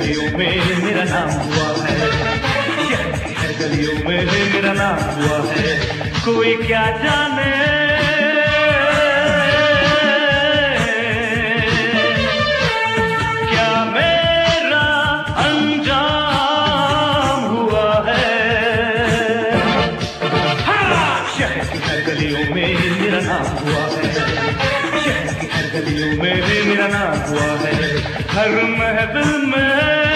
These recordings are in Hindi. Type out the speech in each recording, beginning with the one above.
गलियों में मेरा नाम हुआ है, शहर की हर गलियों में मेरा नाम हुआ है। कोई क्या जाने क्या मेरा अंजाम हुआ है। शहर की हर गलियों में मेरा नाम हुआ है, शहर की हर गलियों में मेरा नाम हुआ है। हर महफिल में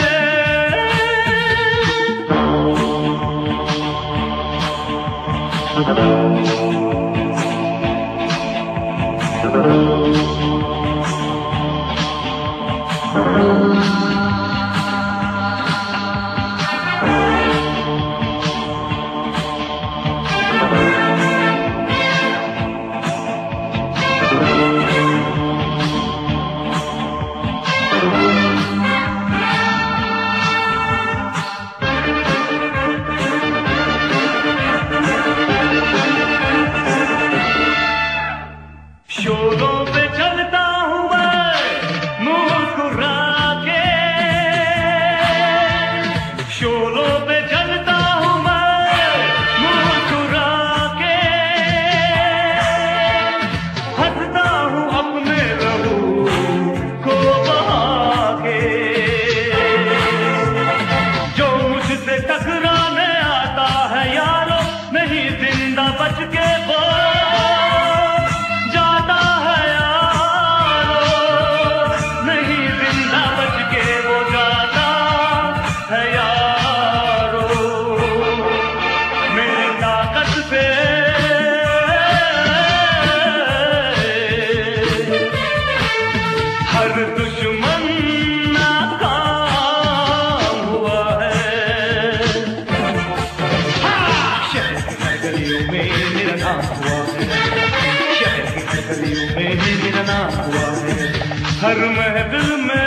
शोरों पे चलता हूँ मैं मुस्कुरा के, शोरों पे चलता हूँ मैं मुस्कुरा के, हंसता हूँ अपने लहू को बहा के। जो मुझसे टकराने आता है यारो नहीं जिंदा बच के वो हर दुश्मन नाकाम हुआ है। शहर की हर गलियों में मेरा नाम हुआ है, शहर की हर गलियों में मेरा नाम हुआ है। हर महफिल में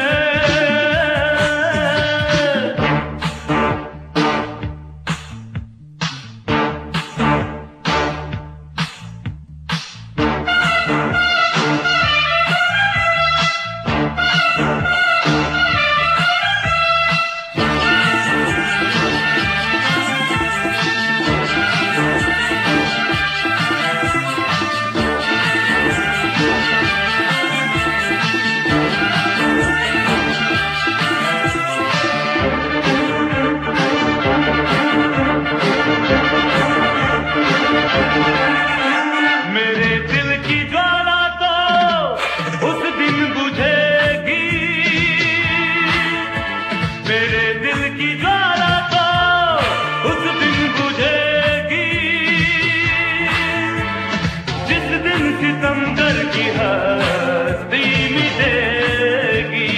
सितमगर की हस्ती मिटेगी।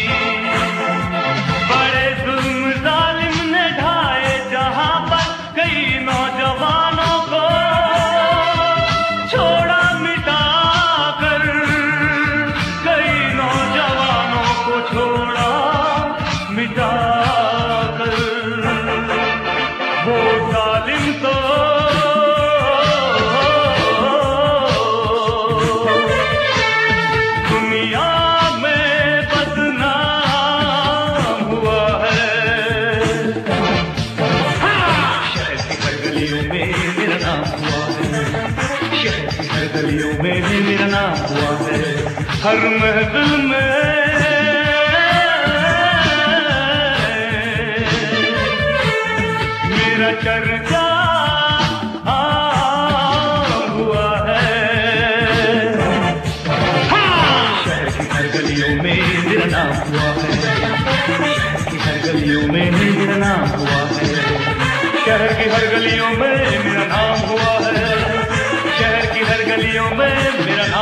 बड़े जुल्म जालिम ने ढाए जहां पर कई नौजवानों को छोड़ा मिटा कर, कई नौजवानों को छोड़ा मिटा कर। वो जालिम तो गलियों में भी मेरा नाम हुआ है। हर महफिल में मेरा चर्चा हुआ है। शहर की हर गलियों में मेरा नाम हुआ है, शहर की हर गलियों में मेरा नाम हुआ है। शहर की हर गलियों में मेरा नाम हुआ है, शहर की हर गलियों में मेरा